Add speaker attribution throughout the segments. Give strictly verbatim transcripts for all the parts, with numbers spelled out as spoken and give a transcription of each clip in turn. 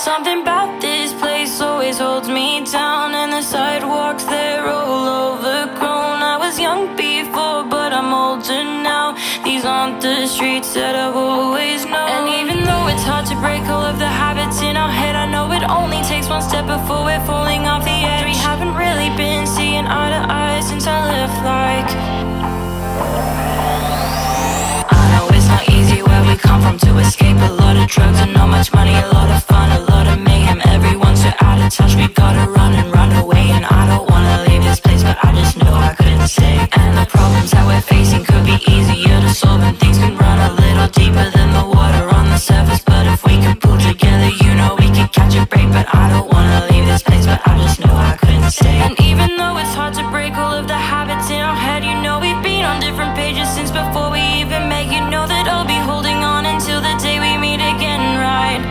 Speaker 1: Something about this place always holds me down, and the sidewalks, they're all overgrown. I was young before, but I'm older now. These aren't the streets that I've always known. And even though it's hard to break all of the habits in our head, I know it only takes one step before we're falling off the edge. We haven't really been seeing eye to eye since I left, like I know it's not easy where we come from to escape. A lot of drugs and not much money, a lot of fun, a lot of mayhem. Everyone's so out of touch, we gotta run and run away. And I don't wanna leave this place, but I just know I couldn't stay. And the problems that we're facing could be easier to solve, and things can run a little deeper than the water on the surface. But if we could pull together, you know we could catch a break. But I don't wanna leave this place, but I just know I couldn't stay. And even though it's hard to break all of the habits in our head, you know we've been on different pages since before we even met. You know that I'll be holding on until the day we meet again, right?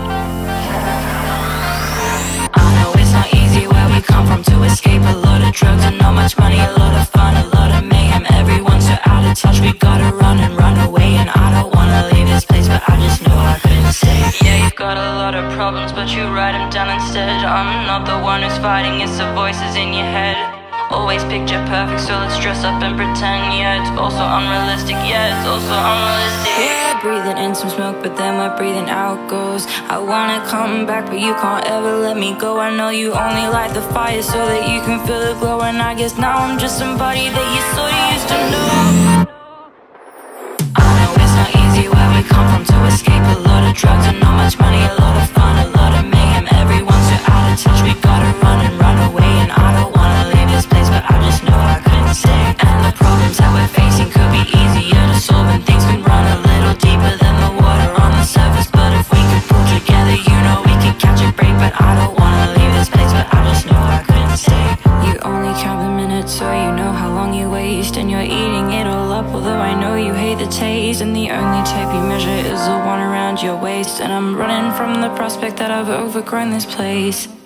Speaker 1: I know it's not easy where we come from to escape. A lot of drugs and not much money, a lot of fun, a lot of mayhem. Everyone's so out of touch, we gotta run and run away. And I don't wanna leave this place, but I just know I couldn't stay. Yeah, you've got a lot of problems, but you write them down instead. I'm not the one who's fighting, it's the voices in your head. Always picture perfect, so let's dress up and pretend. Yeah, it's also unrealistic, yeah, it's also unrealistic. We're breathing in some smoke, but then we're breathing out ghosts. I wanna come back, but you can't ever let me go. I know you only light the fire so that you can feel the glow. And I guess now I'm just somebody that you sorta used to know. I know it's not easy where we come from to escape. A lot of drugs and not much money, a lot of fun, a lot of mayhem. Everyone's so out of touch, we gotta run and run away. And I don't wanna leave this place, but I just know I couldn't stay. And the problems that we're facing could be easier to solve, and things can run a little deeper than the water on the surface. But if we could pull together, you know we could catch a break. But I don't wanna leave this place, but I just know I couldn't stay. You only count the minutes so you know how long you waste, and you're eating it all up, although I know you hate the taste. And the only tape you measure is the one around your waist. And I'm running from the prospect that I've overgrown this place.